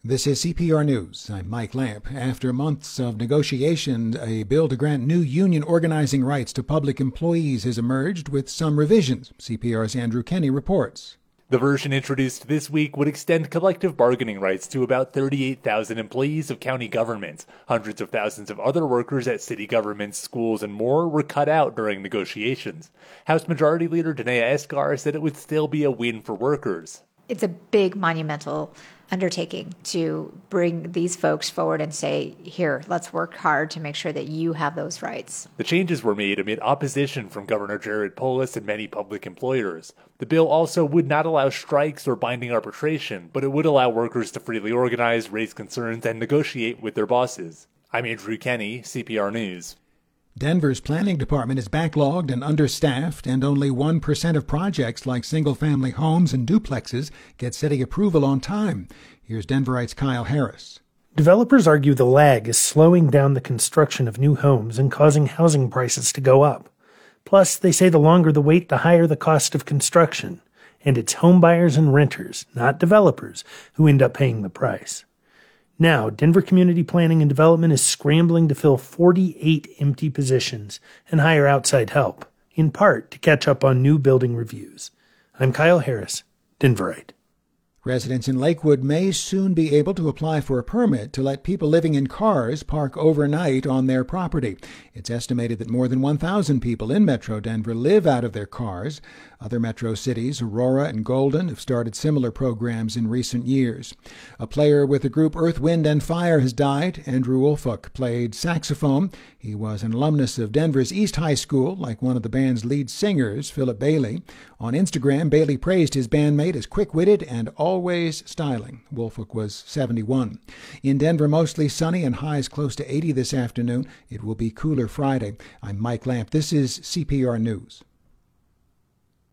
This is CPR News. I'm Mike Lamp. After months of negotiation, a bill to grant new union organizing rights to public employees has emerged with some revisions. CPR's Andrew Kenny reports. The version introduced this week would extend collective bargaining rights to about 38,000 employees of county governments. Hundreds of thousands of other workers at city governments, schools, and more were cut out during negotiations. House Majority Leader Danea Esgar said it would still be a win for workers. It's a big, monumental undertaking to bring these folks forward and say, here, let's work hard to make sure that you have those rights. The changes were made amid opposition from Governor Jared Polis and many public employers. The bill also would not allow strikes or binding arbitration, but it would allow workers to freely organize, raise concerns, and negotiate with their bosses. I'm Andrew Kenny, CPR News. Denver's planning department is backlogged and understaffed, and only 1% of projects like single-family homes and duplexes get city approval on time. Here's Denverite's Kyle Harris. Developers argue the lag is slowing down the construction of new homes and causing housing prices to go up. Plus, they say the longer the wait, the higher the cost of construction. And it's home buyers and renters, not developers, who end up paying the price. Now, Denver Community Planning and Development is scrambling to fill 48 empty positions and hire outside help, in part to catch up on new building reviews. I'm Kyle Harris, Denverite. Residents in Lakewood may soon be able to apply for a permit to let people living in cars park overnight on their property. It's estimated that more than 1,000 people in Metro Denver live out of their cars. Other metro cities, Aurora and Golden, have started similar programs in recent years. A player with the group Earth, Wind and Fire has died. Andrew Woolfolk played saxophone. He was an alumnus of Denver's East High School, like one of the band's lead singers, Philip Bailey. On Instagram, Bailey praised his bandmate as quick-witted and always styling. Woolfolk was 71. In Denver, mostly sunny and highs close to 80 this afternoon. It will be cooler Friday. I'm Mike Lamp. This is CPR News.